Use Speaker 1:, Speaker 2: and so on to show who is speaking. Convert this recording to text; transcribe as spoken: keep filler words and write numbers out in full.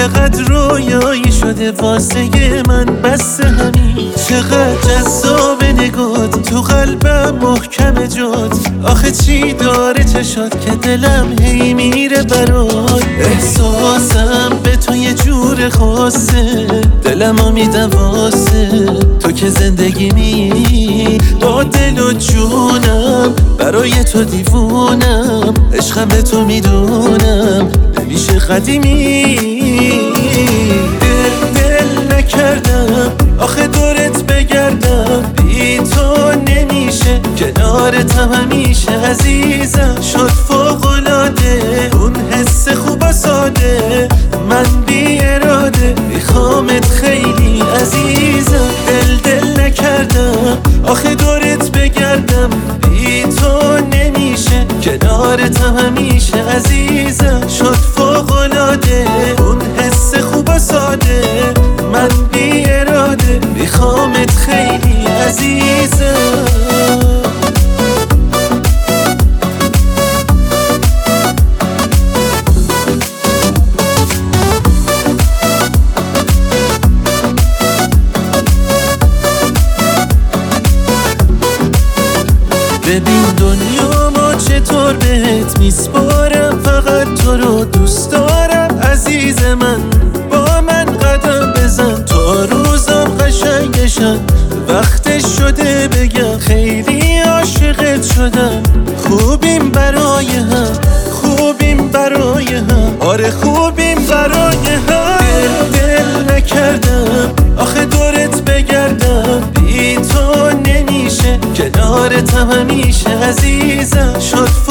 Speaker 1: چقدر رویایی شده واسه من، بس همین چقدر جذاب نگات، تو قلبم محکم جات. آخه چی داره چشات که دلم هی میره برات. احساسم به تو یه جور خاصه، دلمو میدم واسه تو که زندگی می. با دل و جونم برای تو دیوونم، عشقم به تو میدونم نمیشه قدیمی. دل دل نکردم آخه دورت بگردم، بی تو نمیشه کنارتم همیشه. عزیزم شد فوق‌العاده اون حس خوب و ساده، من بی اراده میخوامت خیلی عزیزم. دل دل نکردم آخه دورت بگردم، بی تو نمیشه کنارتم همیشه. عزیزم شد فوق‌العاده اون حس خوب و ساده، من بی اراده میخوامت خیلی عزیزم. ببین دنیا ما چطور بهت میسپارم، فقط تو رو دوست دارم عزیز من. با من قدم بزن تا روزم قشنگشن، وقتش شده بگم خیلی عاشقت شدم. خوبیم برای هم، خوبیم برای هم، آره خوبیم برای هم. دل دل نکردم آخه دورت بگردم، بی تو نمیشه کنارتم همیشه. عزیزم شد